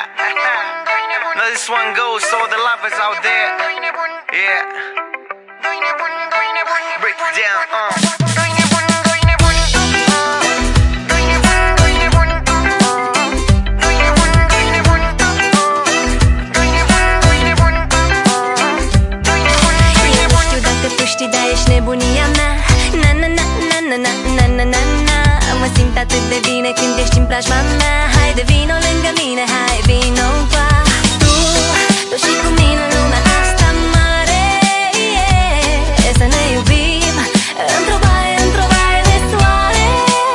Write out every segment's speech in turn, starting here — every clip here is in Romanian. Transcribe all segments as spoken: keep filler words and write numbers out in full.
Now this one goes to all the lovers out there. Yeah. Break it down, uh. Nebunia mea, na na na na na na na na na na. Mă simt atât de bine când ești în preajma mea. Haide vino lângă mine, hai vino qua. Tu, tu și cu mine în lumea asta mare, yeah. Să ne iubim într-o baie, într-o baie de soare,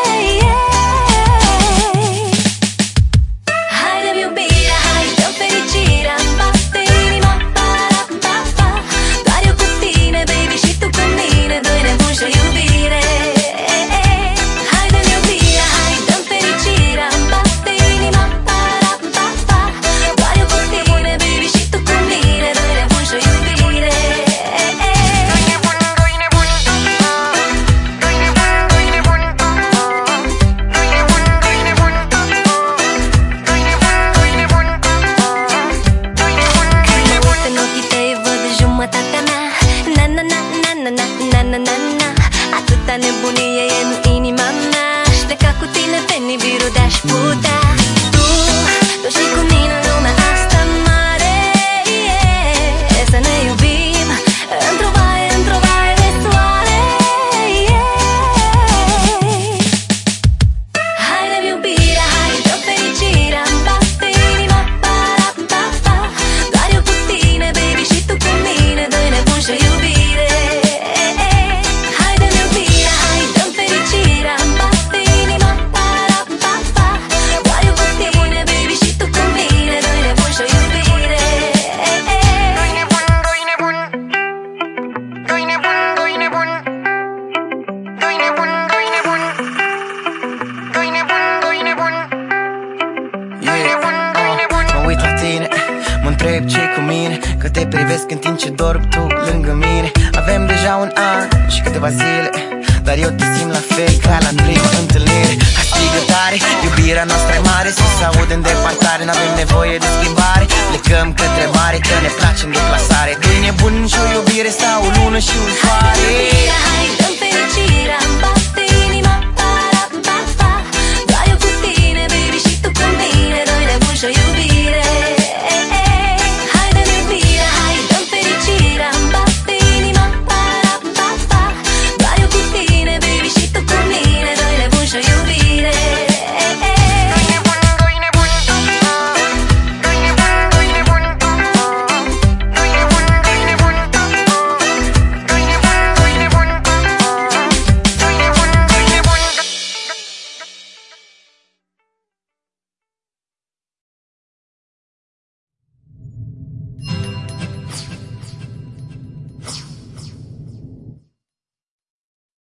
yeah. Haide-mi iubirea, hai dă-mi fericirea, îmi bate inima, pa-ra-pa-pa. Doar eu cu tine, baby, și tu cu mine, doi nebuni și o iubire. Haide-mi iubirea, hai dă-mi fericirea, îmi bate inima, pa-ra-pa-pa. Doar eu cu tine, baby, și tu cu mine, doi nebuni și o iubire. Doi nebuni, doi nebuni, doi nebuni, doi nebuni, doi nebuni, doi nebuni, doi nebuni, doi nebuni. Când mă uit în ochii tăi văd jumătatea mea. Na na na na na na na na na na. Atâta nebunie e în inima mea. Aș pleca cu tine pe Nibiru de-aș putea. Tu, tu și cu mine în lumea asta mare, yeah. Să ne iubim într-o baie, într-o baie de soare, yeah. Haide-mi iubirea, hai dă-mi fericirea, îmi bate inima, pa-ra-pa-pa. Doar eu cu tine, baby, și tu cu mine, doi nebuni și o iubire. Haide-mi iubirea, hai dă-mi fericirea, îmi bate inima, pa-ra-pa-pa. Doar eu cu tine, baby, și tu cu mine, doi nebuni și o iubire. Doi nebuni, doi nebuni, doi nebuni, doi nebuni, doi nebuni, doi nebuni, doi nebuni, doi nebuni. Yeah, uh, mă uit la tine, mă întreb ce-i cu mine, că te privesc în timp ce dorm tu lângă mine. Avem deja un an și câteva zile, dar eu te simt la fel ca la prima întâlnire. Hai strigă tare, iubirea noastră e mare, să se aude în depărtare, n-avem nevoie de schimbare. Plecăm către mare, că ne place în deplasare. Doi nebuni și o iubire sau o lună și un soare.